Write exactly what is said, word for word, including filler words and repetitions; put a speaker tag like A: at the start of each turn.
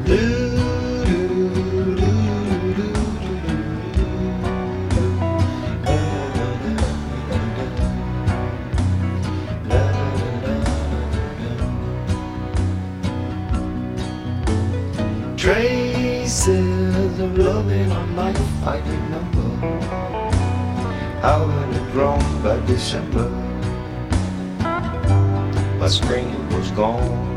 A: Traces of loving on life I remember. How had it grown by December? By spring it was gone.